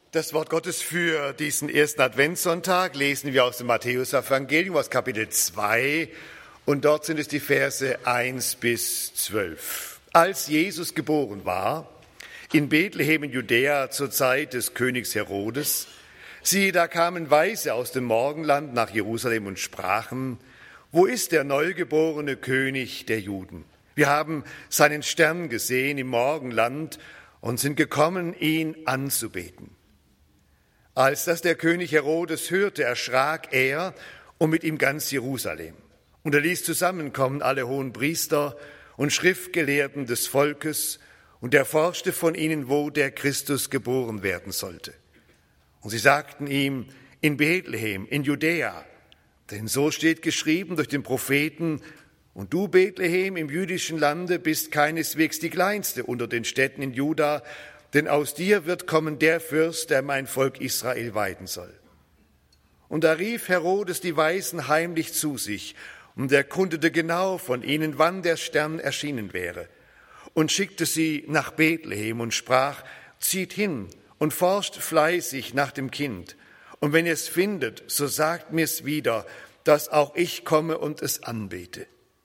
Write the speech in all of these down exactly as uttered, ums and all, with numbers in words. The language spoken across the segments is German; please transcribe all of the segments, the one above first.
Das Wort Gottes für diesen ersten Adventssonntag lesen wir aus dem Matthäus-Evangelium, aus Kapitel zwei, und dort sind es die Verse eins bis zwölf. Als Jesus geboren war, in Bethlehem in Judäa zur Zeit des Königs Herodes, siehe, da kamen Weise aus dem Morgenland nach Jerusalem und sprachen: Wo ist der neugeborene König der Juden? Wir haben seinen Stern gesehen im Morgenland und sind gekommen, ihn anzubeten. Als das der König Herodes hörte, erschrak er und mit ihm ganz Jerusalem. Und er ließ zusammenkommen alle hohen Priester und Schriftgelehrten des Volkes und erforschte von ihnen, wo der Christus geboren werden sollte. Und sie sagten ihm: In Bethlehem, in Judäa, denn so steht geschrieben durch den Propheten: Und du, Bethlehem, im jüdischen Lande, bist keineswegs die kleinste unter den Städten in Juda, denn aus dir wird kommen der Fürst, der mein Volk Israel weiden soll. Und da rief Herodes die Weisen heimlich zu sich und erkundete genau von ihnen, wann der Stern erschienen wäre, und schickte sie nach Bethlehem und sprach: Zieht hin und forscht fleißig nach dem Kind, und wenn ihr es findet, so sagt mir's wieder, dass auch ich komme und es anbete.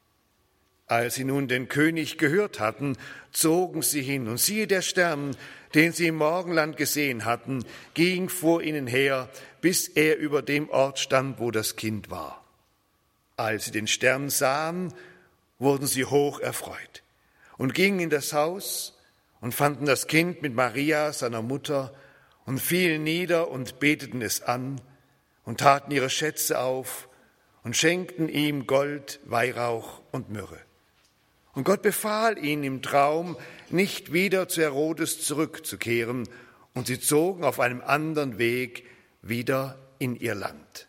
Als sie nun den König gehört hatten, zogen sie hin, und siehe, der Stern, den sie im Morgenland gesehen hatten, ging vor ihnen her, bis er über dem Ort stand, wo das Kind war. Als sie den Stern sahen, wurden sie hoch erfreut und gingen in das Haus und fanden das Kind mit Maria, seiner Mutter, und fielen nieder und beteten es an und taten ihre Schätze auf und schenkten ihm Gold, Weihrauch und Myrrhe. Und Gott befahl ihnen im Traum, nicht wieder zu Herodes zurückzukehren, und sie zogen auf einem anderen Weg wieder in ihr Land.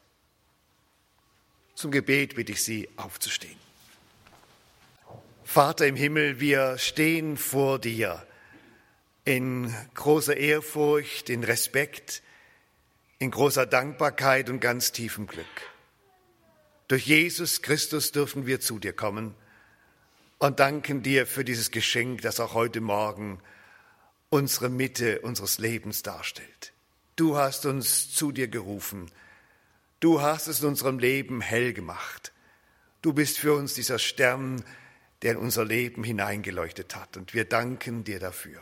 Zum Gebet bitte ich Sie, aufzustehen. Vater im Himmel, wir stehen vor dir in großer Ehrfurcht, in Respekt, in großer Dankbarkeit und ganz tiefem Glück. Durch Jesus Christus dürfen wir zu dir kommen und danken dir für dieses Geschenk, das auch heute Morgen unsere Mitte unseres Lebens darstellt. Du hast uns zu dir gerufen. Du hast es in unserem Leben hell gemacht. Du bist für uns dieser Stern, der in unser Leben hineingeleuchtet hat. Und wir danken dir dafür.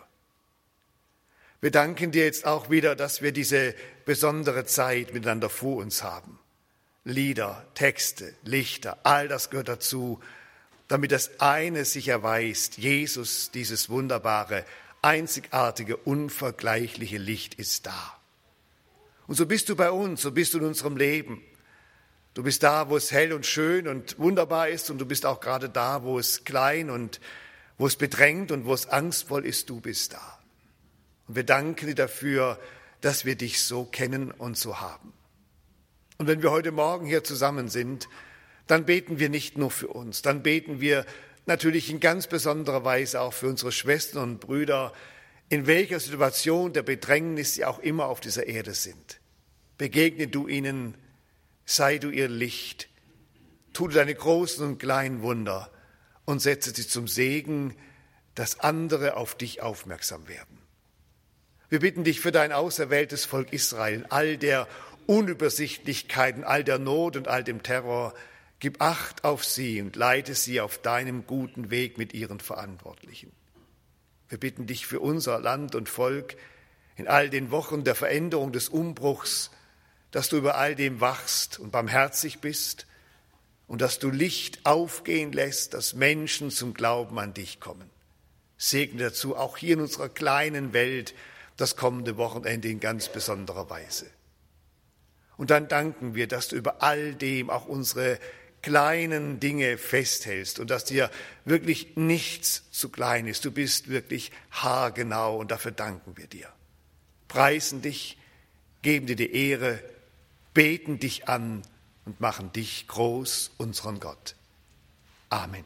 Wir danken dir jetzt auch wieder, dass wir diese besondere Zeit miteinander vor uns haben. Lieder, Texte, Lichter, all das gehört dazu, damit das eine sich erweist: Jesus, dieses wunderbare, einzigartige, unvergleichliche Licht ist da. Und so bist du bei uns, so bist du in unserem Leben. Du bist da, wo es hell und schön und wunderbar ist, und du bist auch gerade da, wo es klein und wo es bedrängt und wo es angstvoll ist. Du bist da. Und wir danken dir dafür, dass wir dich so kennen und so haben. Und wenn wir heute Morgen hier zusammen sind, dann beten wir nicht nur für uns, dann beten wir natürlich in ganz besonderer Weise auch für unsere Schwestern und Brüder, in welcher Situation der Bedrängnis sie auch immer auf dieser Erde sind. Begegne du ihnen, sei du ihr Licht, tu du deine großen und kleinen Wunder und setze sie zum Segen, dass andere auf dich aufmerksam werden. Wir bitten dich für dein auserwähltes Volk Israel in all der Unübersichtlichkeit, in all der Not und all dem Terror. Gib Acht auf sie und leite sie auf deinem guten Weg mit ihren Verantwortlichen. Wir bitten dich für unser Land und Volk in all den Wochen der Veränderung, des Umbruchs, dass du über all dem wachst und barmherzig bist und dass du Licht aufgehen lässt, dass Menschen zum Glauben an dich kommen. Segne dazu auch hier in unserer kleinen Welt das kommende Wochenende in ganz besonderer Weise. Und dann danken wir, dass du über all dem auch unsere kleinen Dinge festhältst und dass dir wirklich nichts zu klein ist. Du bist wirklich haargenau, und dafür danken wir dir. Preisen dich, geben dir die Ehre, beten dich an und machen dich groß, unseren Gott. Amen.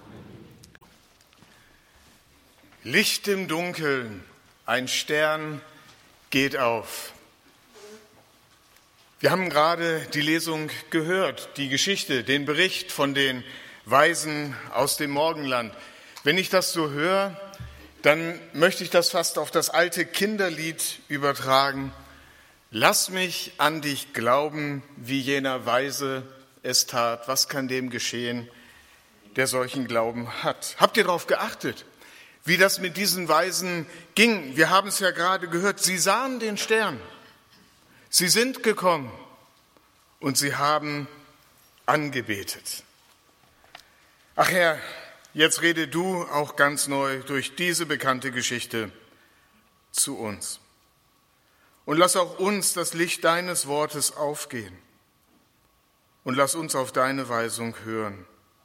Licht im Dunkeln, ein Stern geht auf. Wir haben gerade die Lesung gehört, die Geschichte, den Bericht von den Weisen aus dem Morgenland. Wenn ich das so höre, dann möchte ich das fast auf das alte Kinderlied übertragen. Lass mich an dich glauben, wie jener Weise es tat. Was kann dem geschehen, der solchen Glauben hat? Habt ihr darauf geachtet, wie das mit diesen Weisen ging? Wir haben es ja gerade gehört. Sie sahen den Stern. Sie sind gekommen und sie haben angebetet. Ach Herr, jetzt rede du auch ganz neu durch diese bekannte Geschichte zu uns. Und lass auch uns das Licht deines Wortes aufgehen. Und lass uns auf deine Weisung hören.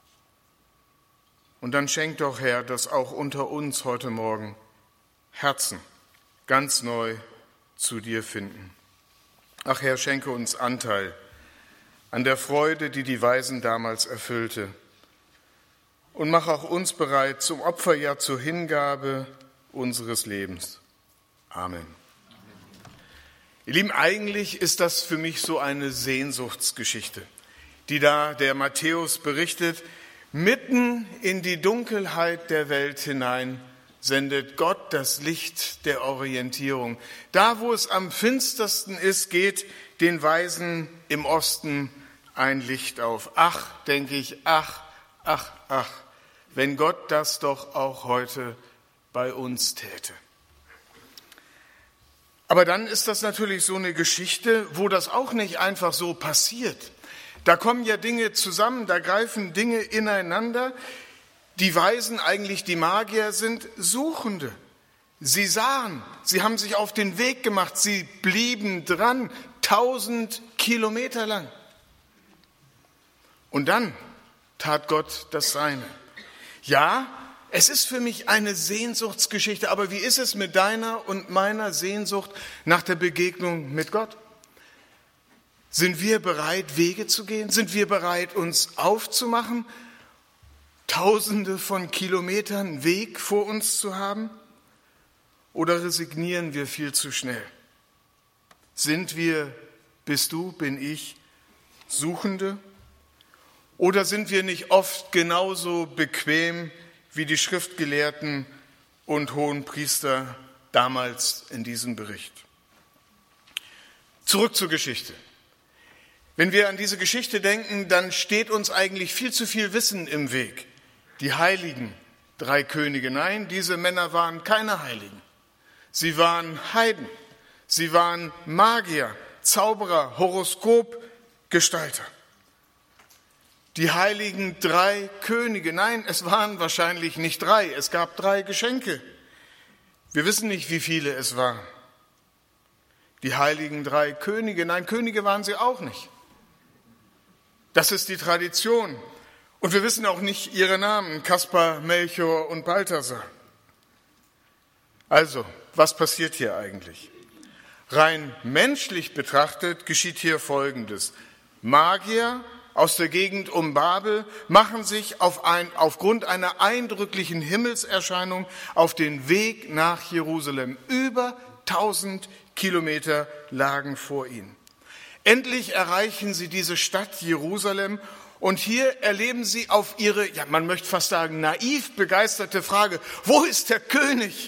Und dann schenk doch, Herr, dass auch unter uns heute Morgen Herzen ganz neu zu dir finden. Ach Herr, schenke uns Anteil an der Freude, die die Weisen damals erfüllte. Und mach auch uns bereit zum Opfer, ja zur Hingabe unseres Lebens. Amen. Ihr Lieben, eigentlich ist das für mich so eine Sehnsuchtsgeschichte, die da der Matthäus berichtet. Mitten in die Dunkelheit der Welt hinein sendet Gott das Licht der Orientierung. Da, wo es am finstersten ist, geht den Weisen im Osten ein Licht auf. Ach, denke ich, ach, ach, ach, wenn Gott das doch auch heute bei uns täte. Aber dann ist das natürlich so eine Geschichte, wo das auch nicht einfach so passiert. Da kommen ja Dinge zusammen, da greifen Dinge ineinander. Die Weisen, eigentlich die Magier, sind Suchende. Sie sahen, sie haben sich auf den Weg gemacht, sie blieben dran, tausend Kilometer lang. Und dann tat Gott das Seine. Ja, es ist für mich eine Sehnsuchtsgeschichte, aber wie ist es mit deiner und meiner Sehnsucht nach der Begegnung mit Gott? Sind wir bereit, Wege zu gehen? Sind wir bereit, uns aufzumachen, Tausende von Kilometern Weg vor uns zu haben? Oder resignieren wir viel zu schnell? Sind wir, bist du, bin ich, Suchende? Oder sind wir nicht oft genauso bequem wie die Schriftgelehrten und Hohenpriester damals in diesem Bericht? Zurück zur Geschichte. Wenn wir an diese Geschichte denken, dann steht uns eigentlich viel zu viel Wissen im Weg. Die heiligen drei Könige, nein, diese Männer waren keine Heiligen. Sie waren Heiden, sie waren Magier, Zauberer, Horoskopgestalter. Die heiligen drei Könige, nein, es waren wahrscheinlich nicht drei, es gab drei Geschenke. Wir wissen nicht, wie viele es waren. Die heiligen drei Könige, nein, Könige waren sie auch nicht. Das ist die Tradition. Und wir wissen auch nicht ihre Namen, Kaspar, Melchior und Balthasar. Also, was passiert hier eigentlich? Rein menschlich betrachtet geschieht hier Folgendes. Magier aus der Gegend um Babel machen sich auf ein, aufgrund einer eindrücklichen Himmelserscheinung auf den Weg nach Jerusalem. Über tausend Kilometer lagen vor ihnen. Endlich erreichen sie diese Stadt Jerusalem und hier erleben sie auf ihre, ja, man möchte fast sagen, naiv begeisterte Frage, wo ist der König?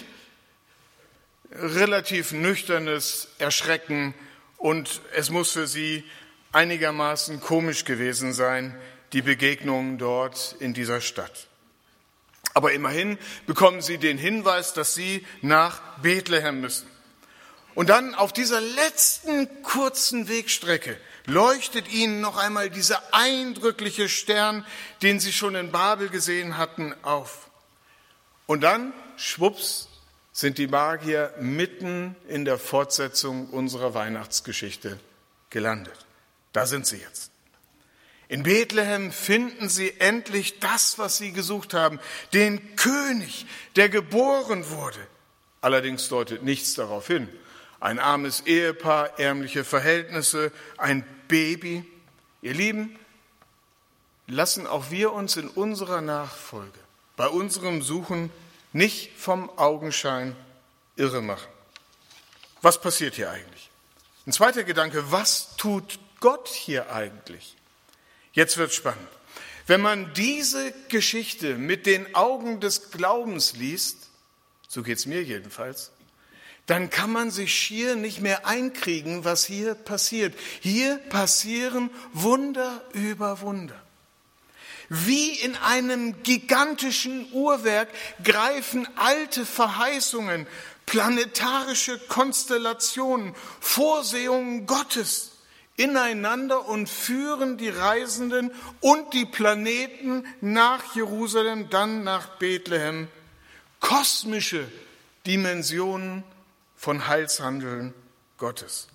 Relativ nüchternes Erschrecken und es muss für sie einigermaßen komisch gewesen sein, die Begegnung dort in dieser Stadt. Aber immerhin bekommen sie den Hinweis, dass sie nach Bethlehem müssen. Und dann auf dieser letzten kurzen Wegstrecke leuchtet ihnen noch einmal dieser eindrückliche Stern, den sie schon in Babel gesehen hatten, auf. Und dann, schwupps, sind die Magier mitten in der Fortsetzung unserer Weihnachtsgeschichte gelandet. Da sind sie jetzt. In Bethlehem finden sie endlich das, was sie gesucht haben, den König, der geboren wurde. Allerdings deutet nichts darauf hin. Ein armes Ehepaar, ärmliche Verhältnisse, ein Baby. Ihr Lieben, lassen auch wir uns in unserer Nachfolge, bei unserem Suchen nicht vom Augenschein irre machen. Was passiert hier eigentlich? Ein zweiter Gedanke, was tut Gott hier eigentlich? Jetzt wird spannend. Wenn man diese Geschichte mit den Augen des Glaubens liest, so geht es mir jedenfalls, dann kann man sich schier nicht mehr einkriegen, was hier passiert. Hier passieren Wunder über Wunder. Wie in einem gigantischen Uhrwerk greifen alte Verheißungen, planetarische Konstellationen, Vorsehungen Gottes ineinander und führen die Reisenden und die Planeten nach Jerusalem, dann nach Bethlehem. Kosmische Dimensionen von Heilshandeln Gottes.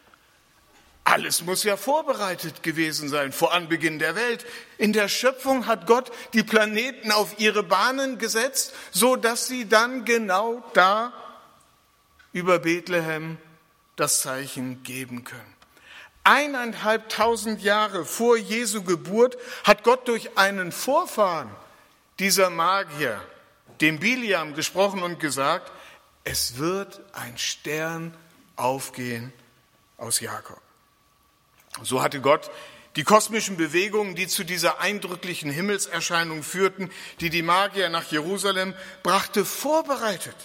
Alles muss ja vorbereitet gewesen sein vor Anbeginn der Welt. In der Schöpfung hat Gott die Planeten auf ihre Bahnen gesetzt, so dass sie dann genau da über Bethlehem das Zeichen geben können. Eineinhalbtausend Jahre vor Jesu Geburt hat Gott durch einen Vorfahren dieser Magier, dem Biliam, gesprochen und gesagt, es wird ein Stern aufgehen aus Jakob. So hatte Gott die kosmischen Bewegungen, die zu dieser eindrücklichen Himmelserscheinung führten, die die Magier nach Jerusalem brachte, vorbereitet.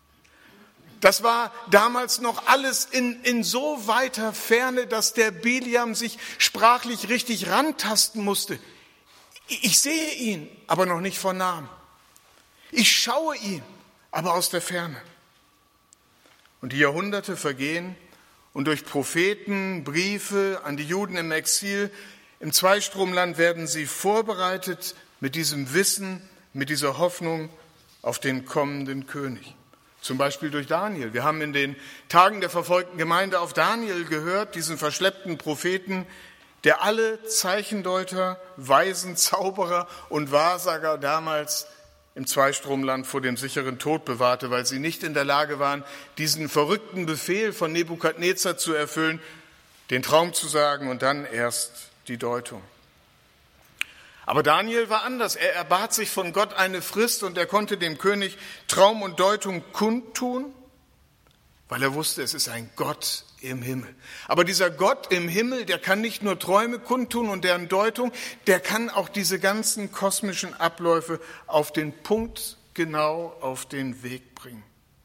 Das war damals noch alles in, in so weiter Ferne, dass der Biliam sich sprachlich richtig rantasten musste. Ich sehe ihn, aber noch nicht von nahem. Ich schaue ihn, aber aus der Ferne. Und die Jahrhunderte vergehen und durch Propheten, Briefe an die Juden im Exil, im Zweistromland werden sie vorbereitet mit diesem Wissen, mit dieser Hoffnung auf den kommenden König. Zum Beispiel durch Daniel. Wir haben in den Tagen der verfolgten Gemeinde auf Daniel gehört, diesen verschleppten Propheten, der alle Zeichendeuter, Weisen, Zauberer und Wahrsager damals im Zweistromland vor dem sicheren Tod bewahrte, weil sie nicht in der Lage waren, diesen verrückten Befehl von Nebukadnezar zu erfüllen, den Traum zu sagen und dann erst die Deutung. Aber Daniel war anders. Er erbat sich von Gott eine Frist und er konnte dem König Traum und Deutung kundtun, weil er wusste, es ist ein Gott im Himmel. Aber dieser Gott im Himmel, der kann nicht nur Träume kundtun und deren Deutung, der kann auch diese ganzen kosmischen Abläufe auf den Punkt genau auf den Weg bringen.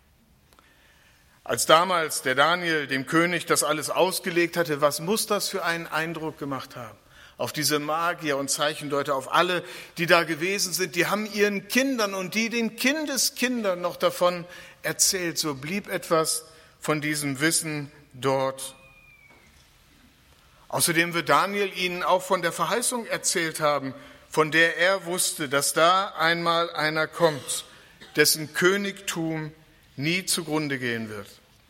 Als damals der Daniel dem König das alles ausgelegt hatte, was muss das für einen Eindruck gemacht haben? Auf diese Magier und Zeichendeuter, auf alle, die da gewesen sind, die haben ihren Kindern und die den Kindeskindern noch davon erzählt. So blieb etwas von diesem Wissen dort. Außerdem wird Daniel ihnen auch von der Verheißung erzählt haben, von der er wusste, dass da einmal einer kommt, dessen Königtum nie zugrunde gehen wird.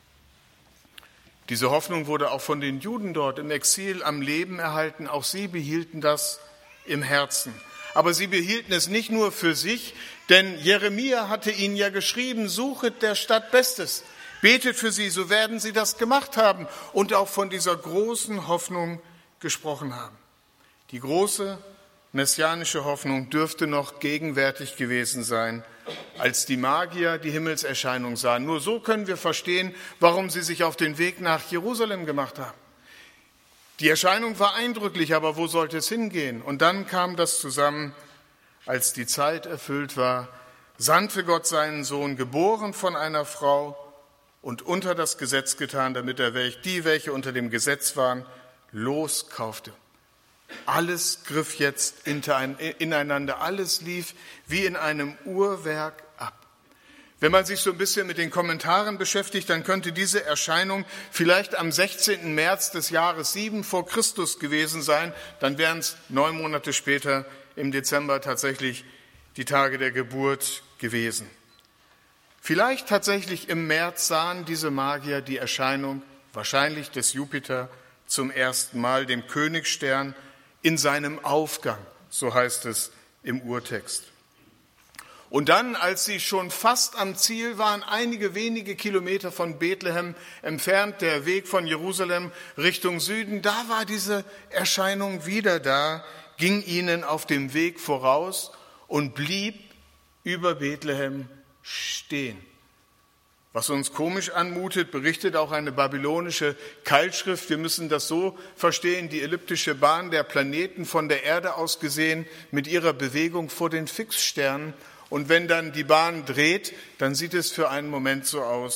Diese Hoffnung wurde auch von den Juden dort im Exil am Leben erhalten. Auch sie behielten das im Herzen. Aber sie behielten es nicht nur für sich, denn Jeremia hatte ihnen ja geschrieben, suchet der Stadt Bestes, betet für sie, so werden sie das gemacht haben und auch von dieser großen Hoffnung gesprochen haben. Die große messianische Hoffnung dürfte noch gegenwärtig gewesen sein, als die Magier die Himmelserscheinung sahen. Nur so können wir verstehen, warum sie sich auf den Weg nach Jerusalem gemacht haben. Die Erscheinung war eindrücklich, aber wo sollte es hingehen? Und dann kam das zusammen, als die Zeit erfüllt war, sandte Gott seinen Sohn, geboren von einer Frau und unter das Gesetz getan, damit er die, welche unter dem Gesetz waren, loskaufte. Alles griff jetzt ineinander, alles lief wie in einem Uhrwerk ab. Wenn man sich so ein bisschen mit den Kommentaren beschäftigt, dann könnte diese Erscheinung vielleicht am sechzehnten März des Jahres sieben vor Christus gewesen sein. Dann wären es neun Monate später im Dezember tatsächlich die Tage der Geburt gewesen. Vielleicht tatsächlich im März sahen diese Magier die Erscheinung, wahrscheinlich des Jupiter, zum ersten Mal, dem Königsstern, in seinem Aufgang, so heißt es im Urtext. Und dann, als sie schon fast am Ziel waren, einige wenige Kilometer von Bethlehem entfernt, der Weg von Jerusalem Richtung Süden, da war diese Erscheinung wieder da, ging ihnen auf dem Weg voraus und blieb über Bethlehem stehen. Was uns komisch anmutet, berichtet auch eine babylonische Keilschrift. Wir müssen das so verstehen, die elliptische Bahn der Planeten von der Erde aus gesehen mit ihrer Bewegung vor den Fixsternen. Und wenn dann die Bahn dreht, dann sieht es für einen Moment so aus,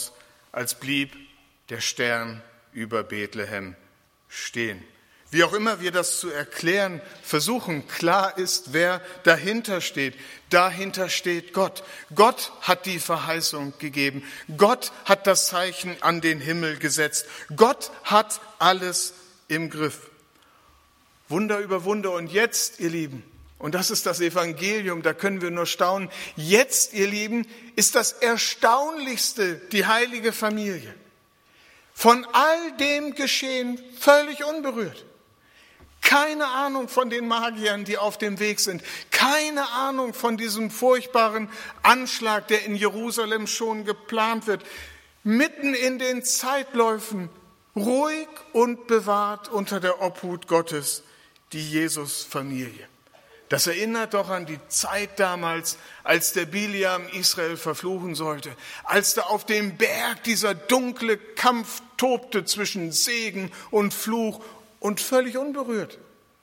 als blieb der Stern über Bethlehem stehen. Wie auch immer wir das zu erklären versuchen, klar ist, wer dahinter steht. Dahinter steht Gott. Gott hat die Verheißung gegeben. Gott hat das Zeichen an den Himmel gesetzt. Gott hat alles im Griff. Wunder über Wunder. Und jetzt, ihr Lieben, und das ist das Evangelium, da können wir nur staunen, jetzt, ihr Lieben, ist das Erstaunlichste die heilige Familie. Von all dem Geschehen völlig unberührt. Keine Ahnung von den Magiern, die auf dem Weg sind. Keine Ahnung von diesem furchtbaren Anschlag, der in Jerusalem schon geplant wird. Mitten in den Zeitläufen, ruhig und bewahrt unter der Obhut Gottes, die Jesus-Familie. Das erinnert doch an die Zeit damals, als der Biliam Israel verfluchen sollte, als da auf dem Berg dieser dunkle Kampf tobte zwischen Segen und Fluch und völlig unberührt.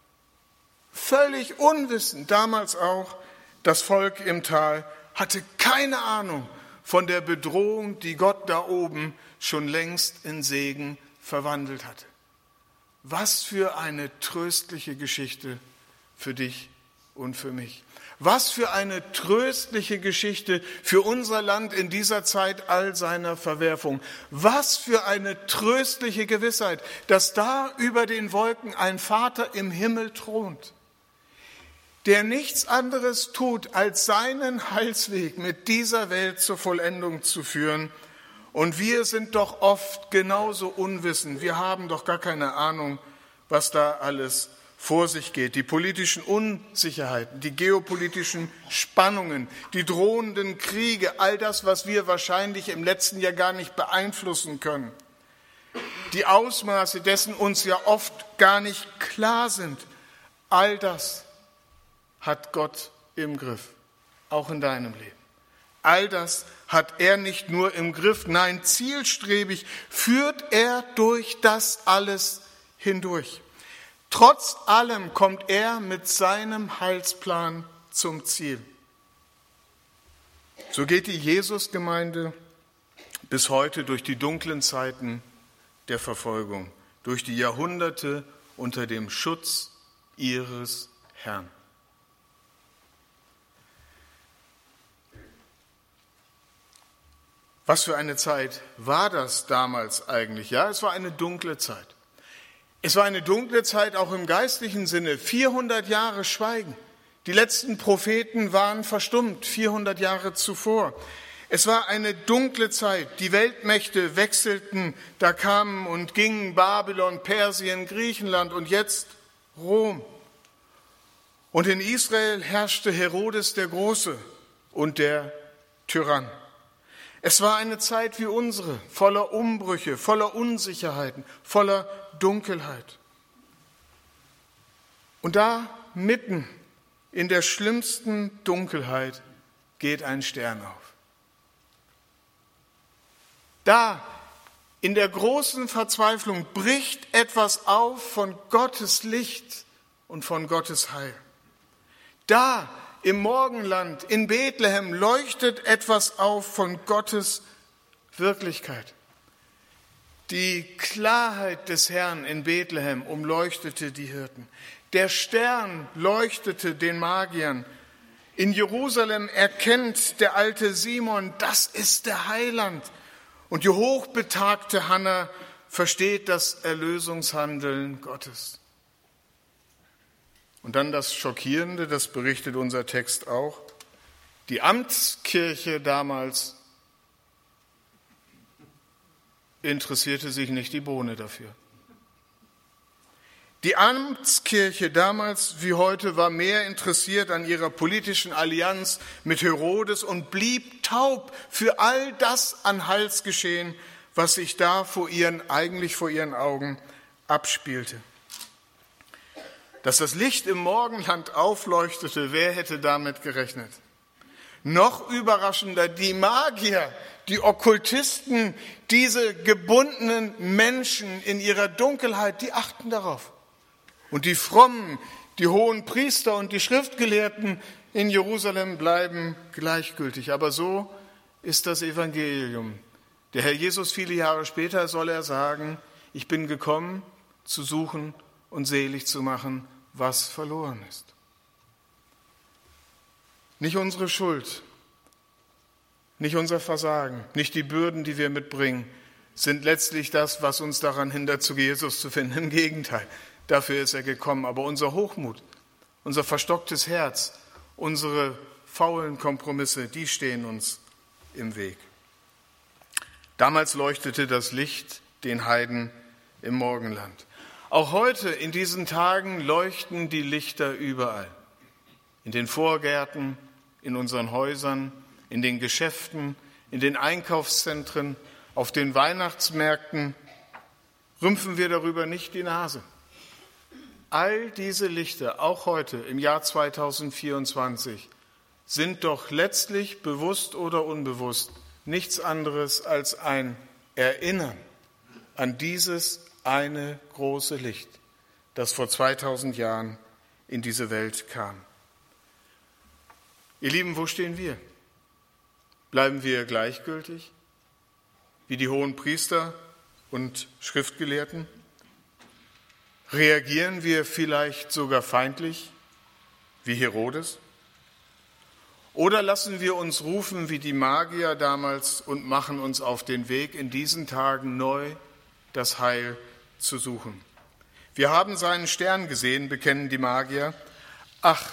Völlig unwissend, damals auch, das Volk im Tal hatte keine Ahnung von der Bedrohung, die Gott da oben schon längst in Segen verwandelt hatte. Was für eine tröstliche Geschichte für dich und für mich. Was für eine tröstliche Geschichte für unser Land in dieser Zeit all seiner Verwerfung. Was für eine tröstliche Gewissheit, dass da über den Wolken ein Vater im Himmel thront, der nichts anderes tut, als seinen Heilsweg mit dieser Welt zur Vollendung zu führen. Und wir sind doch oft genauso unwissend. Wir haben doch gar keine Ahnung, was da alles vor sich geht. Die politischen Unsicherheiten, die geopolitischen Spannungen, die drohenden Kriege, all das, was wir wahrscheinlich im letzten Jahr gar nicht beeinflussen können. Die Ausmaße dessen uns ja oft gar nicht klar sind. All das hat Gott im Griff, auch in deinem Leben. All das hat er nicht nur im Griff, nein, zielstrebig führt er durch das alles hindurch. Trotz allem kommt er mit seinem Heilsplan zum Ziel. So geht die Jesusgemeinde bis heute durch die dunklen Zeiten der Verfolgung, durch die Jahrhunderte unter dem Schutz ihres Herrn. Was für eine Zeit war das damals eigentlich? Ja, es war eine dunkle Zeit. Es war eine dunkle Zeit auch im geistlichen Sinne. vierhundert Jahre Schweigen. Die letzten Propheten waren verstummt, vierhundert Jahre zuvor. Es war eine dunkle Zeit. Die Weltmächte wechselten, da kamen und gingen Babylon, Persien, Griechenland und jetzt Rom. Und in Israel herrschte Herodes der Große und der Tyrann. Es war eine Zeit wie unsere, voller Umbrüche, voller Unsicherheiten, voller Dunkelheit. Und da mitten in der schlimmsten Dunkelheit geht ein Stern auf. Da in der großen Verzweiflung bricht etwas auf von Gottes Licht und von Gottes Heil. Da im Morgenland, in Bethlehem, leuchtet etwas auf von Gottes Wirklichkeit. Die Klarheit des Herrn in Bethlehem umleuchtete die Hirten. Der Stern leuchtete den Magiern. In Jerusalem erkennt der alte Simon, das ist der Heiland. Und die hochbetagte Hannah versteht das Erlösungshandeln Gottes. Und dann das Schockierende, das berichtet unser Text auch. Die Amtskirche damals interessierte sich nicht die Bohne dafür. Die Amtskirche damals wie heute war mehr interessiert an ihrer politischen Allianz mit Herodes und blieb taub für all das an Heilsgeschehen, was sich da vor ihren, eigentlich vor ihren Augen abspielte. Dass das Licht im Morgenland aufleuchtete, wer hätte damit gerechnet? Noch überraschender, die Magier, die Okkultisten, diese gebundenen Menschen in ihrer Dunkelheit, die achten darauf. Und die Frommen, die hohen Priester und die Schriftgelehrten in Jerusalem bleiben gleichgültig. Aber so ist das Evangelium, Der Herr Jesus viele Jahre später soll er sagen, ich bin gekommen, zu suchen und selig zu machen, was verloren ist. Nicht unsere Schuld, nicht unser Versagen, nicht die Bürden, die wir mitbringen, sind letztlich das, was uns daran hindert, zu Jesus zu finden. Im Gegenteil, dafür ist er gekommen. Aber unser Hochmut, unser verstocktes Herz, unsere faulen Kompromisse, die stehen uns im Weg. Damals leuchtete das Licht den Heiden im Morgenland. Auch heute, in diesen Tagen, leuchten die Lichter überall. In den Vorgärten, in unseren Häusern, in den Geschäften, in den Einkaufszentren, auf den Weihnachtsmärkten. Rümpfen wir darüber nicht die Nase. All diese Lichter, auch heute im Jahr zweitausendvierundzwanzig, sind doch letztlich, bewusst oder unbewusst, nichts anderes als ein Erinnern an dieses eine große Licht, das vor zweitausend Jahren in diese Welt kam. Ihr Lieben, wo stehen wir? Bleiben wir gleichgültig, wie die hohen Priester und Schriftgelehrten? Reagieren wir vielleicht sogar feindlich, wie Herodes? Oder lassen wir uns rufen wie die Magier damals und machen uns auf den Weg, in diesen Tagen neu das Heil zu suchen? Wir haben seinen Stern gesehen, bekennen die Magier. Ach,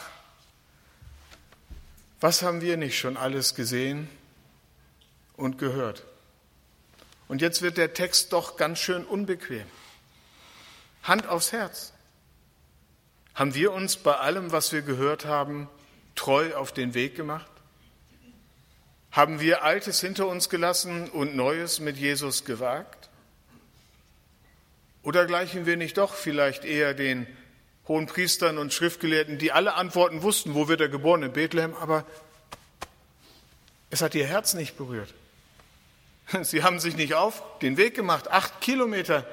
was haben wir nicht schon alles gesehen und gehört? Und jetzt wird der Text doch ganz schön unbequem. Hand aufs Herz. Haben wir uns bei allem, was wir gehört haben, treu auf den Weg gemacht? Haben wir Altes hinter uns gelassen und Neues mit Jesus gewagt? Oder gleichen wir nicht doch vielleicht eher den hohen Priestern und Schriftgelehrten, die alle Antworten wussten, wo wird er geboren? In Bethlehem, aber es hat ihr Herz nicht berührt. Sie haben sich nicht auf den Weg gemacht, acht Kilometer.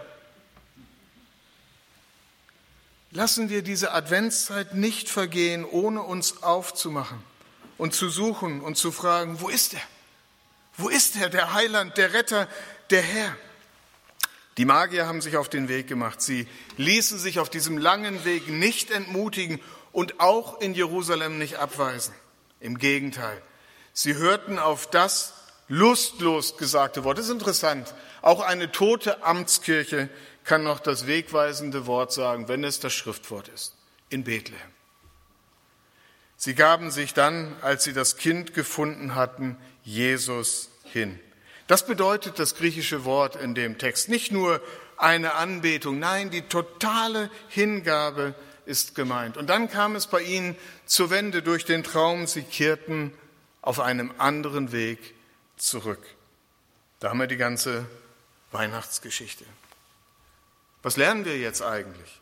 Lassen wir diese Adventszeit nicht vergehen, ohne uns aufzumachen und zu suchen und zu fragen, wo ist er? Wo ist er, der Heiland, der Retter, der Herr? Die Magier haben sich auf den Weg gemacht. Sie ließen sich auf diesem langen Weg nicht entmutigen und auch in Jerusalem nicht abweisen. Im Gegenteil, sie hörten auf das lustlos gesagte Wort. Das ist interessant. Auch eine tote Amtskirche kann noch das wegweisende Wort sagen, wenn es das Schriftwort ist, in Bethlehem. Sie gaben sich dann, als sie das Kind gefunden hatten, Jesus hin. Das bedeutet das griechische Wort in dem Text. Nicht nur eine Anbetung, nein, die totale Hingabe ist gemeint. Und dann kam es bei ihnen zur Wende durch den Traum. Sie kehrten auf einem anderen Weg zurück. Da haben wir die ganze Weihnachtsgeschichte. Was lernen wir jetzt eigentlich?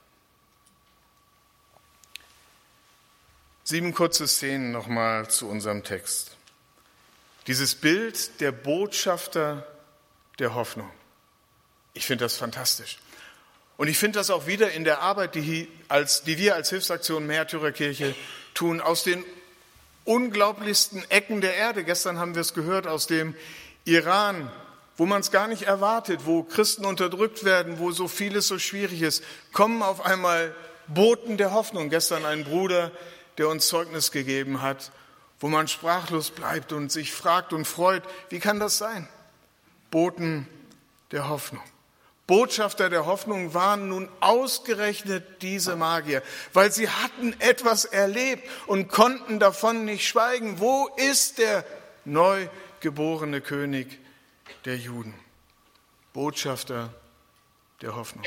Sieben kurze Szenen nochmal zu unserem Text. Dieses Bild der Botschafter der Hoffnung. Ich finde das fantastisch. Und ich finde das auch wieder in der Arbeit, die, als, die wir als Hilfsaktion Märtyrerkirche tun, aus den unglaublichsten Ecken der Erde. Gestern haben wir es gehört, aus dem Iran, wo man es gar nicht erwartet, wo Christen unterdrückt werden, wo so vieles so schwierig ist, kommen auf einmal Boten der Hoffnung. Gestern ein Bruder, der uns Zeugnis gegeben hat, wo man sprachlos bleibt und sich fragt und freut, wie kann das sein? Boten der Hoffnung. Botschafter der Hoffnung waren nun ausgerechnet diese Magier, weil sie hatten etwas erlebt und konnten davon nicht schweigen. Wo ist der neugeborene König der Juden? Botschafter der Hoffnung.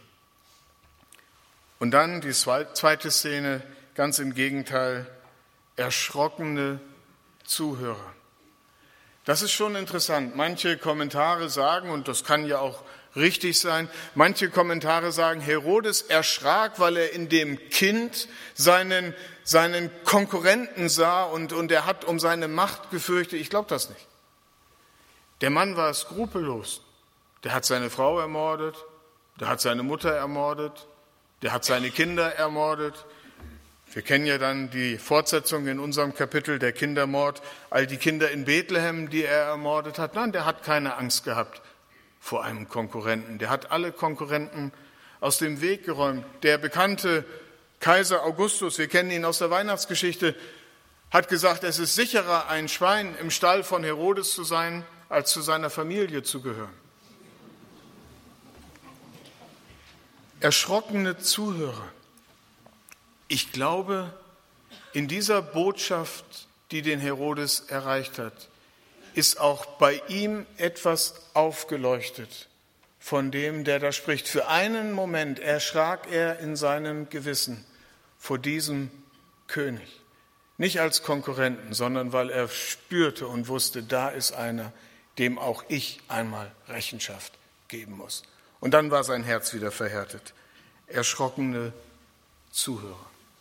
Und dann die zweite Szene, ganz im Gegenteil, erschrockene Zuhörer. Das ist schon interessant. Manche Kommentare sagen, und das kann ja auch richtig sein, manche Kommentare sagen, Herodes erschrak, weil er in dem Kind seinen, seinen Konkurrenten sah und, und er hat um seine Macht gefürchtet. Ich glaube das nicht. Der Mann war skrupellos. Der hat seine Frau ermordet, der hat seine Mutter ermordet, der hat seine Kinder ermordet. Wir kennen ja dann die Fortsetzung in unserem Kapitel, der Kindermord, all die Kinder in Bethlehem, die er ermordet hat. Nein, der hat keine Angst gehabt vor einem Konkurrenten. Der hat alle Konkurrenten aus dem Weg geräumt. Der bekannte Kaiser Augustus, wir kennen ihn aus der Weihnachtsgeschichte, hat gesagt, es ist sicherer, ein Schwein im Stall von Herodes zu sein, als zu seiner Familie zu gehören. Erschrockene Zuhörer. Ich glaube, in dieser Botschaft, die den Herodes erreicht hat, ist auch bei ihm etwas aufgeleuchtet von dem, der da spricht. Für einen Moment erschrak er in seinem Gewissen vor diesem König. Nicht als Konkurrenten, sondern weil er spürte und wusste, da ist einer, dem auch ich einmal Rechenschaft geben muss. Und dann war sein Herz wieder verhärtet. Erschrockene Zuhörer.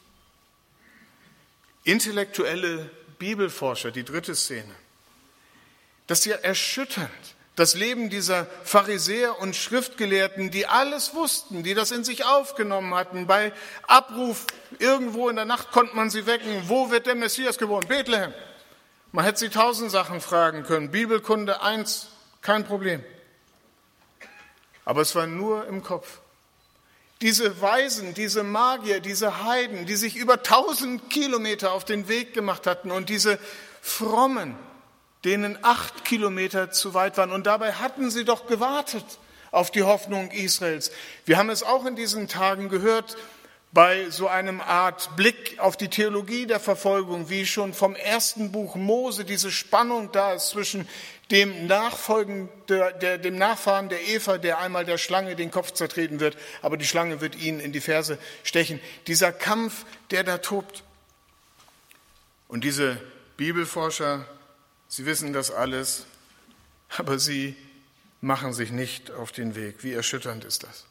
Intellektuelle Bibelforscher, die dritte Szene. Das ist ja erschütternd. Das Leben dieser Pharisäer und Schriftgelehrten, die alles wussten, die das in sich aufgenommen hatten. Bei Abruf irgendwo in der Nacht konnte man sie wecken. Wo wird der Messias geboren? Bethlehem. Man hätte sie tausend Sachen fragen können. Bibelkunde eins, kein Problem. Aber es war nur im Kopf. Diese Weisen, diese Magier, diese Heiden, die sich über tausend Kilometer auf den Weg gemacht hatten und diese Frommen, denen acht Kilometer zu weit waren. Und dabei hatten sie doch gewartet auf die Hoffnung Israels. Wir haben es auch in diesen Tagen gehört, bei so einem Art Blick auf die Theologie der Verfolgung, wie schon vom ersten Buch Mose diese Spannung da ist zwischen dem Nachfolgen, der, der, dem Nachfahren der Eva, der einmal der Schlange den Kopf zertreten wird, aber die Schlange wird ihn in die Ferse stechen. Dieser Kampf, der da tobt. Und diese Bibelforscher, sie wissen das alles, aber sie machen sich nicht auf den Weg. Wie erschütternd ist das?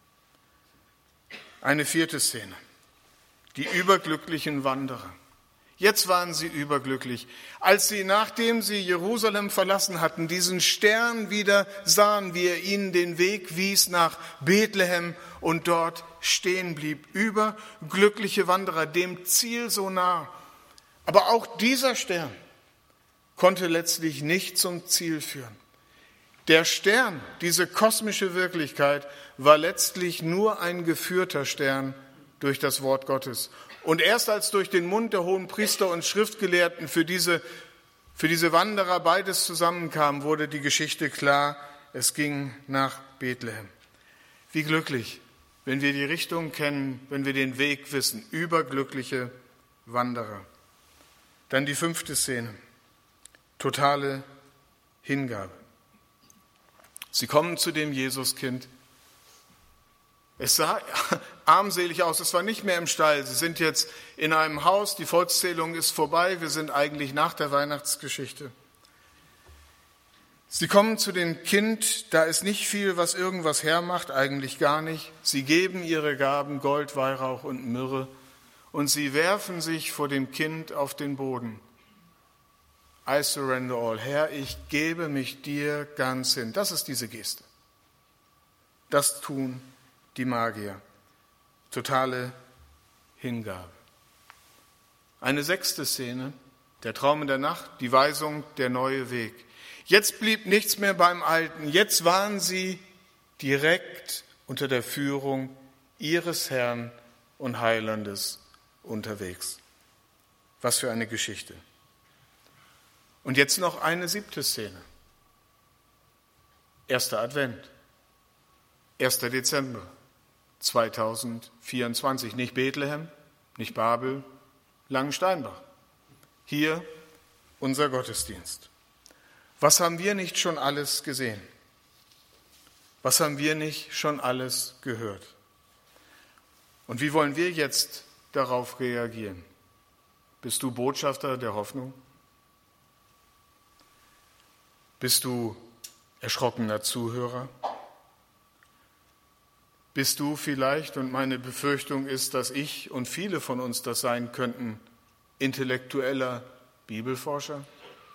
Eine vierte Szene. Die überglücklichen Wanderer. Jetzt waren sie überglücklich, als sie, nachdem sie Jerusalem verlassen hatten, diesen Stern wieder sahen, wie er ihnen den Weg wies nach Bethlehem und dort stehen blieb. Überglückliche Wanderer, dem Ziel so nah. Aber auch dieser Stern konnte letztlich nicht zum Ziel führen. Der Stern, diese kosmische Wirklichkeit, war letztlich nur ein geführter Stern durch das Wort Gottes. Und erst als durch den Mund der Hohenpriester und Schriftgelehrten für diese, für diese Wanderer beides zusammenkam, wurde die Geschichte klar, es ging nach Bethlehem. Wie glücklich, wenn wir die Richtung kennen, wenn wir den Weg wissen, überglückliche Wanderer. Dann die fünfte Szene, totale Hingabe. Sie kommen zu dem Jesuskind. Es sah armselig aus, es war nicht mehr im Stall. Sie sind jetzt in einem Haus, die Volkszählung ist vorbei, wir sind eigentlich nach der Weihnachtsgeschichte. Sie kommen zu dem Kind, da ist nicht viel, was irgendwas hermacht, eigentlich gar nicht. Sie geben ihre Gaben, Gold, Weihrauch und Myrrhe, und sie werfen sich vor dem Kind auf den Boden. I surrender all. Herr, ich gebe mich dir ganz hin. Das ist diese Geste. Das tun die Magier. Totale Hingabe. Eine sechste Szene, der Traum in der Nacht, die Weisung, der neue Weg. Jetzt blieb nichts mehr beim Alten. Jetzt waren sie direkt unter der Führung ihres Herrn und Heilandes unterwegs. Was für eine Geschichte. Und jetzt noch eine siebte Szene. Erster Advent. erster Dezember zweitausendvierundzwanzig. Nicht Bethlehem, nicht Babel, Langensteinbach. Hier unser Gottesdienst. Was haben wir nicht schon alles gesehen? Was haben wir nicht schon alles gehört? Und wie wollen wir jetzt darauf reagieren? Bist du Botschafter der Hoffnung? Bist du erschrockener Zuhörer? Bist du vielleicht, und meine Befürchtung ist, dass ich und viele von uns das sein könnten, intellektueller Bibelforscher?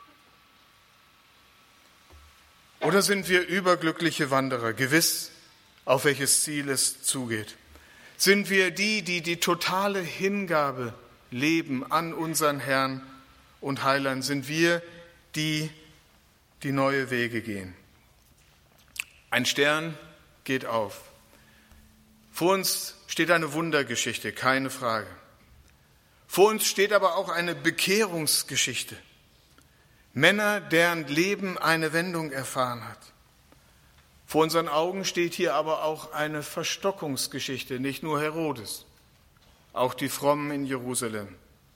Oder sind wir überglückliche Wanderer, gewiss, auf welches Ziel es zugeht? Sind wir die, die die totale Hingabe leben an unseren Herrn und Heiland? Sind wir die, die neue Wege gehen? Ein Stern geht auf. Vor uns steht eine Wundergeschichte, keine Frage. Vor uns steht aber auch eine Bekehrungsgeschichte. Männer, deren Leben eine Wendung erfahren hat. Vor unseren Augen steht hier aber auch eine Verstockungsgeschichte, nicht nur Herodes, auch die Frommen in Jerusalem.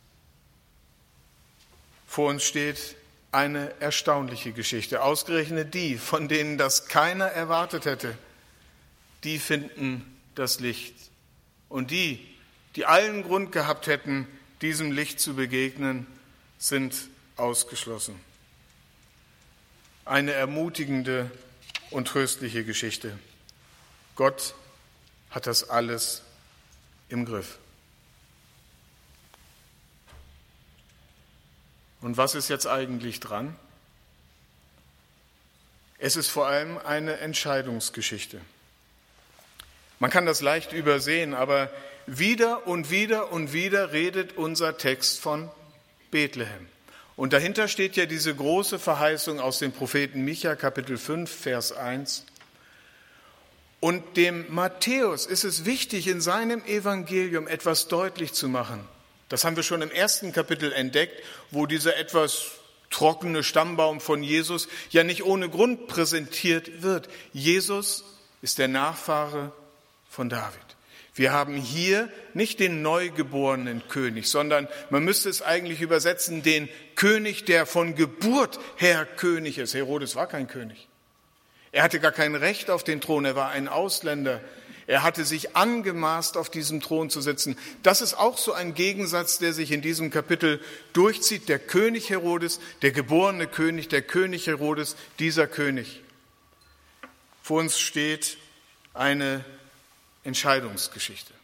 Vor uns steht eine erstaunliche Geschichte, ausgerechnet die, von denen das keiner erwartet hätte, die finden das Licht. Und die, die allen Grund gehabt hätten, diesem Licht zu begegnen, sind ausgeschlossen. Eine ermutigende und tröstliche Geschichte. Gott hat das alles im Griff. Und was ist jetzt eigentlich dran? Es ist vor allem eine Entscheidungsgeschichte. Man kann das leicht übersehen, aber wieder und wieder und wieder redet unser Text von Bethlehem. Und dahinter steht ja diese große Verheißung aus dem Propheten Micha, Kapitel fünf, Vers eins. Und dem Matthäus ist es wichtig, in seinem Evangelium etwas deutlich zu machen. Das haben wir schon im ersten Kapitel entdeckt, wo dieser etwas trockene Stammbaum von Jesus ja nicht ohne Grund präsentiert wird. Jesus ist der Nachfahre von David. Wir haben hier nicht den neugeborenen König, sondern man müsste es eigentlich übersetzen, den König, der von Geburt her König ist. Herodes war kein König. Er hatte gar kein Recht auf den Thron, er war ein Ausländer. Er hatte sich angemaßt, auf diesem Thron zu sitzen. Das ist auch so ein Gegensatz, der sich in diesem Kapitel durchzieht. Der König Herodes, der geborene König, der König Herodes, dieser König. Vor uns steht eine Entscheidungsgeschichte.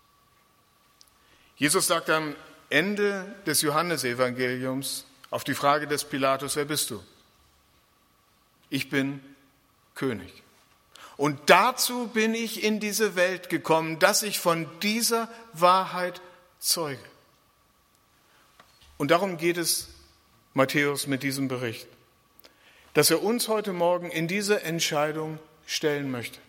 Jesus sagt am Ende des Johannesevangeliums auf die Frage des Pilatus, wer bist du? Ich bin König. Und dazu bin ich in diese Welt gekommen, dass ich von dieser Wahrheit zeuge. Und darum geht es Matthäus mit diesem Bericht, dass er uns heute Morgen in diese Entscheidung stellen möchte.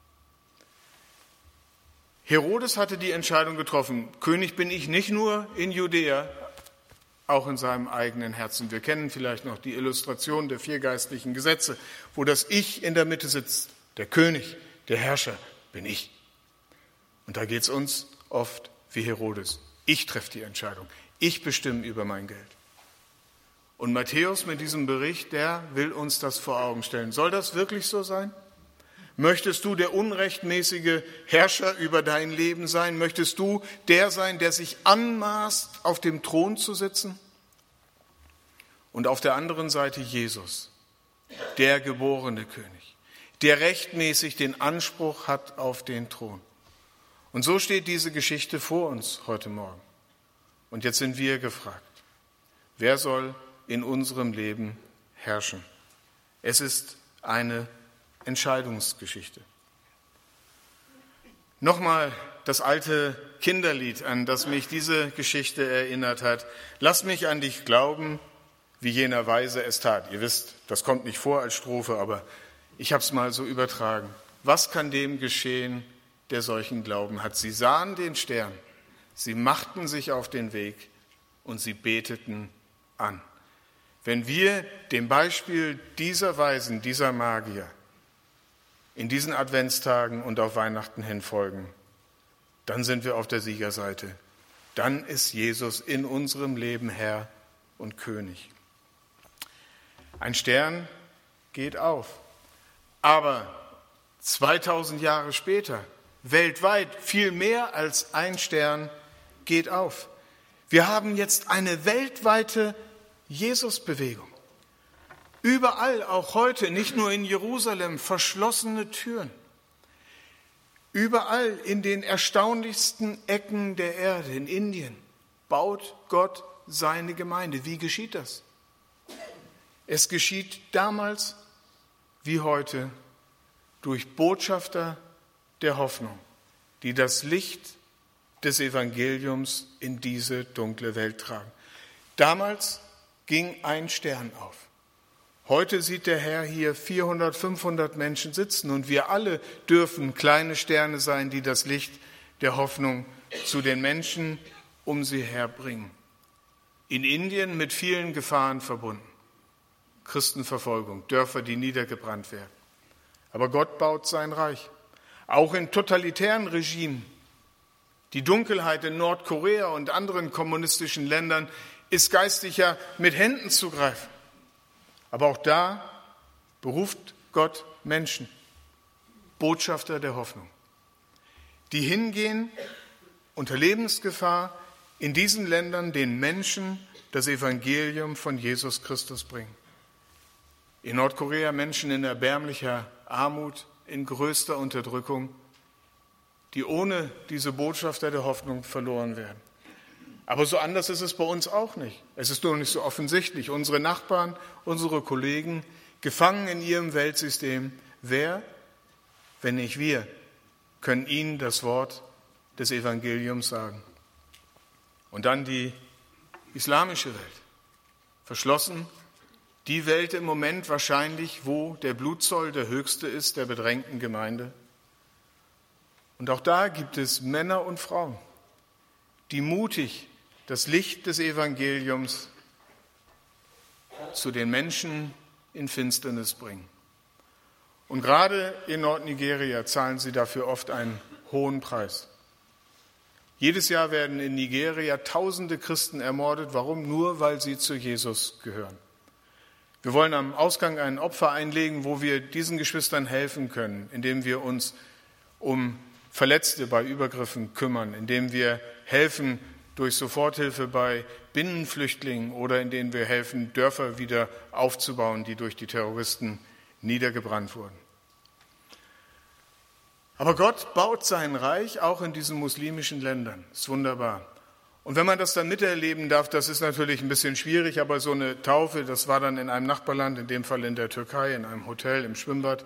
Herodes hatte die Entscheidung getroffen, König bin ich nicht nur in Judäa, auch in seinem eigenen Herzen. Wir kennen vielleicht noch die Illustration der vier geistlichen Gesetze, wo das Ich in der Mitte sitzt. Der König, der Herrscher bin ich. Und da geht es uns oft wie Herodes. Ich treffe die Entscheidung. Ich bestimme über mein Geld. Und Matthäus mit diesem Bericht, der will uns das vor Augen stellen. Soll das wirklich so sein? Möchtest du der unrechtmäßige Herrscher über dein Leben sein? Möchtest du der sein, der sich anmaßt, auf dem Thron zu sitzen? Und auf der anderen Seite Jesus, der geborene König, der rechtmäßig den Anspruch hat auf den Thron. Und so steht diese Geschichte vor uns heute Morgen. Und jetzt sind wir gefragt, wer soll in unserem Leben herrschen? Es ist eine Entscheidungsgeschichte. Nochmal das alte Kinderlied, an das mich diese Geschichte erinnert hat. Lass mich an dich glauben, wie jener Weise es tat. Ihr wisst, das kommt nicht vor als Strophe, aber ich habe es mal so übertragen. Was kann dem geschehen, der solchen Glauben hat? Sie sahen den Stern, sie machten sich auf den Weg und sie beteten an. Wenn wir dem Beispiel dieser Weisen, dieser Magier in diesen Adventstagen und auf Weihnachten hin folgen, dann sind wir auf der Siegerseite. Dann ist Jesus in unserem Leben Herr und König. Ein Stern geht auf. Aber zweitausend Jahre später, weltweit, viel mehr als ein Stern geht auf. Wir haben jetzt eine weltweite Jesusbewegung. Überall, auch heute, nicht nur in Jerusalem, verschlossene Türen. Überall in den erstaunlichsten Ecken der Erde, in Indien, baut Gott seine Gemeinde. Wie geschieht das? Es geschieht damals wie heute durch Botschafter der Hoffnung, die das Licht des Evangeliums in diese dunkle Welt tragen. Damals ging ein Stern auf. Heute sieht der Herr hier vierhundert, fünfhundert Menschen sitzen und wir alle dürfen kleine Sterne sein, die das Licht der Hoffnung zu den Menschen um sie her bringen. In Indien mit vielen Gefahren verbunden. Christenverfolgung, Dörfer, die niedergebrannt werden. Aber Gott baut sein Reich. Auch in totalitären Regimen. Die Dunkelheit in Nordkorea und anderen kommunistischen Ländern ist geistig ja mit Händen zu greifen. Aber auch da beruft Gott Menschen, Botschafter der Hoffnung, die hingehen unter Lebensgefahr in diesen Ländern den Menschen das Evangelium von Jesus Christus bringen. In Nordkorea Menschen in erbärmlicher Armut, in größter Unterdrückung, die ohne diese Botschafter der Hoffnung verloren werden. Aber so anders ist es bei uns auch nicht. Es ist nur nicht so offensichtlich. Unsere Nachbarn, unsere Kollegen, gefangen in ihrem Weltsystem. Wer, wenn nicht wir, können ihnen das Wort des Evangeliums sagen? Und dann die islamische Welt. Verschlossen, die Welt im Moment wahrscheinlich, wo der Blutzoll der höchste ist, der bedrängten Gemeinde. Und auch da gibt es Männer und Frauen, die mutig das Licht des Evangeliums zu den Menschen in Finsternis bringen. Und gerade in Nordnigeria zahlen sie dafür oft einen hohen Preis. Jedes Jahr werden in Nigeria tausende Christen ermordet. Warum? Nur weil sie zu Jesus gehören. Wir wollen am Ausgang ein Opfer einlegen, wo wir diesen Geschwistern helfen können, indem wir uns um Verletzte bei Übergriffen kümmern, indem wir helfen durch Soforthilfe bei Binnenflüchtlingen oder indem wir helfen, Dörfer wieder aufzubauen, die durch die Terroristen niedergebrannt wurden. Aber Gott baut sein Reich auch in diesen muslimischen Ländern. Das ist wunderbar. Und wenn man das dann miterleben darf, das ist natürlich ein bisschen schwierig, aber so eine Taufe, das war dann in einem Nachbarland, in dem Fall in der Türkei, in einem Hotel, im Schwimmbad,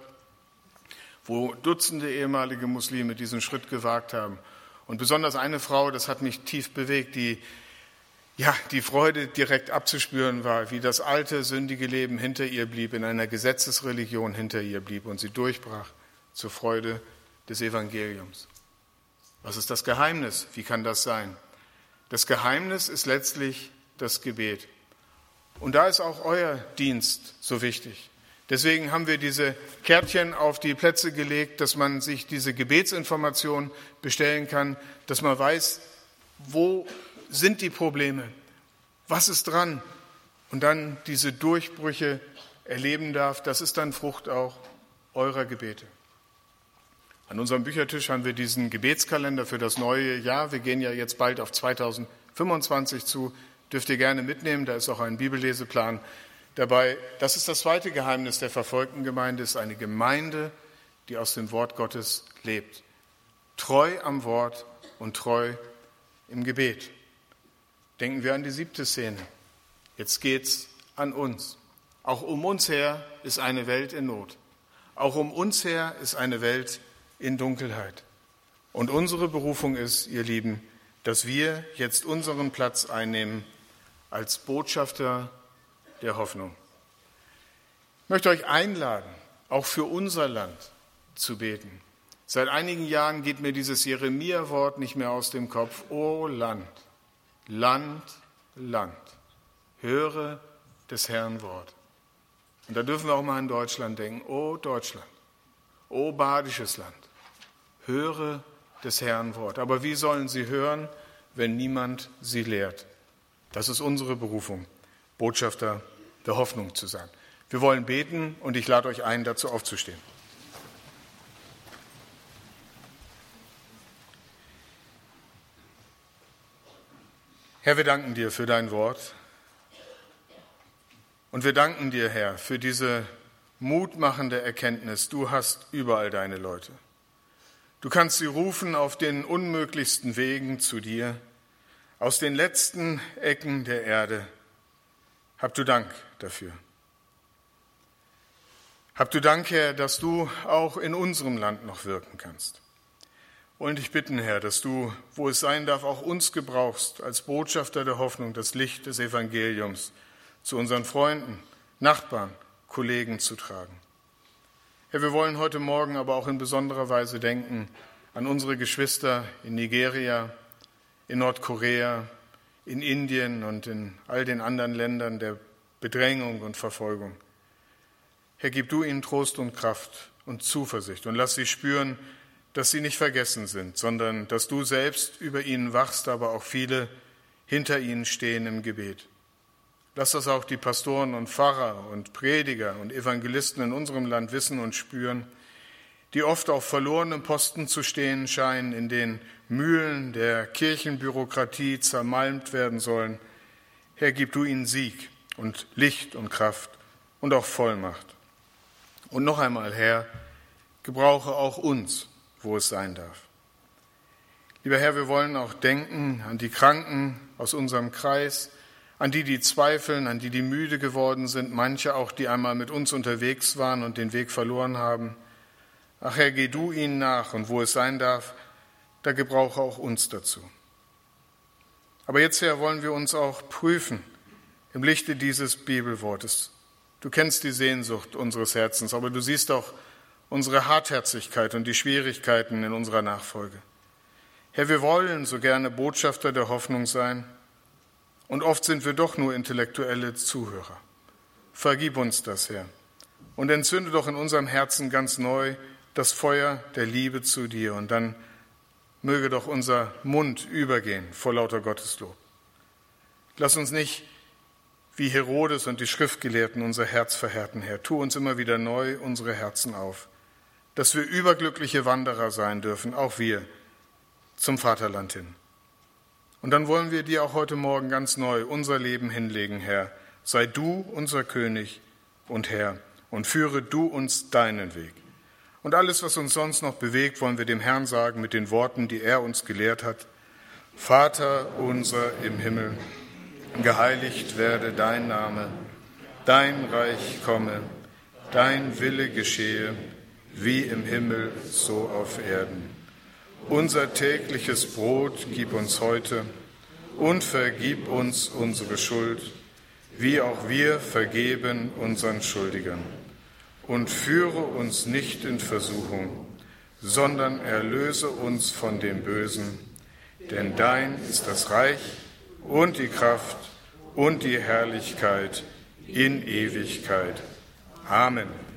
wo Dutzende ehemalige Muslime diesen Schritt gewagt haben. Und besonders eine Frau, das hat mich tief bewegt, die, ja, die Freude direkt abzuspüren war, wie das alte, sündige Leben hinter ihr blieb, in einer Gesetzesreligion hinter ihr blieb und sie durchbrach zur Freude des Evangeliums. Was ist das Geheimnis? Wie kann das sein? Das Geheimnis ist letztlich das Gebet. Und da ist auch euer Dienst so wichtig. Deswegen haben wir diese Kärtchen auf die Plätze gelegt, dass man sich diese Gebetsinformation bestellen kann, dass man weiß, wo sind die Probleme, was ist dran und dann diese Durchbrüche erleben darf. Das ist dann Frucht auch eurer Gebete. An unserem Büchertisch haben wir diesen Gebetskalender für das neue Jahr. Wir gehen ja jetzt bald auf zweitausendfünfundzwanzig zu. Dürft ihr gerne mitnehmen, da ist auch ein Bibelleseplan dabei. Das ist das zweite Geheimnis der verfolgten Gemeinde, ist eine Gemeinde, die aus dem Wort Gottes lebt. Treu am Wort und treu im Gebet. Denken wir an die siebte Szene. Jetzt geht's an uns. Auch um uns her ist eine Welt in Not. Auch um uns her ist eine Welt in Dunkelheit. Und unsere Berufung ist, ihr Lieben, dass wir jetzt unseren Platz einnehmen als Botschafter der Hoffnung. Ich möchte euch einladen, auch für unser Land zu beten. Seit einigen Jahren geht mir dieses Jeremia-Wort nicht mehr aus dem Kopf. O Land, Land, Land, höre des Herrn Wort. Und da dürfen wir auch mal an Deutschland denken. O Deutschland, o badisches Land, höre des Herrn Wort. Aber wie sollen sie hören, wenn niemand sie lehrt? Das ist unsere Berufung, Botschafter der Hoffnung zu sein. Wir wollen beten und ich lade euch ein, dazu aufzustehen. Herr, wir danken dir für dein Wort und wir danken dir, Herr, für diese mutmachende Erkenntnis. Du hast überall deine Leute. Du kannst sie rufen auf den unmöglichsten Wegen zu dir, aus den letzten Ecken der Erde. Hab du Dank dafür. Hab du Dank, Herr, dass du auch in unserem Land noch wirken kannst. wollen dich bitten, Herr, dass du, wo es sein darf, auch uns gebrauchst, als Botschafter der Hoffnung, das Licht des Evangeliums zu unseren Freunden, Nachbarn, Kollegen zu tragen. Herr, wir wollen heute Morgen aber auch in besonderer Weise denken an unsere Geschwister in Nigeria, in Nordkorea, in Indien und in all den anderen Ländern der Bedrängung und Verfolgung. Herr, gib du ihnen Trost und Kraft und Zuversicht und lass sie spüren, dass sie nicht vergessen sind, sondern dass du selbst über ihnen wachst, aber auch viele hinter ihnen stehen im Gebet. Lass das auch die Pastoren und Pfarrer und Prediger und Evangelisten in unserem Land wissen und spüren, die oft auf verlorenem Posten zu stehen scheinen, in den Mühlen der Kirchenbürokratie zermalmt werden sollen. Herr, gib du ihnen Sieg und Licht und Kraft und auch Vollmacht. Und noch einmal, Herr, gebrauche auch uns, wo es sein darf. Lieber Herr, wir wollen auch denken an die Kranken aus unserem Kreis, an die, die zweifeln, an die, die müde geworden sind, manche auch, die einmal mit uns unterwegs waren und den Weg verloren haben. Ach Herr, geh du ihnen nach und wo es sein darf, da gebrauche auch uns dazu. Aber jetzt, Herr, wollen wir uns auch prüfen im Lichte dieses Bibelwortes. Du kennst die Sehnsucht unseres Herzens, aber du siehst auch unsere Hartherzigkeit und die Schwierigkeiten in unserer Nachfolge. Herr, wir wollen so gerne Botschafter der Hoffnung sein und oft sind wir doch nur intellektuelle Zuhörer. Vergib uns das, Herr, und entzünde doch in unserem Herzen ganz neu das Feuer der Liebe zu dir und dann möge doch unser Mund übergehen vor lauter Gotteslob. Lass uns nicht wie Herodes und die Schriftgelehrten unser Herz verhärten, Herr. Tu uns immer wieder neu unsere Herzen auf, dass wir überglückliche Wanderer sein dürfen, auch wir, zum Vaterland hin. Und dann wollen wir dir auch heute Morgen ganz neu unser Leben hinlegen, Herr. Sei du unser König und Herr und führe du uns deinen Weg. Und alles, was uns sonst noch bewegt, wollen wir dem Herrn sagen mit den Worten, die er uns gelehrt hat. Vater unser im Himmel, geheiligt werde dein Name, dein Reich komme, dein Wille geschehe, wie im Himmel, so auf Erden. Unser tägliches Brot gib uns heute und vergib uns unsere Schuld, wie auch wir vergeben unseren Schuldigern. Und führe uns nicht in Versuchung, sondern erlöse uns von dem Bösen. Denn dein ist das Reich und die Kraft und die Herrlichkeit in Ewigkeit. Amen.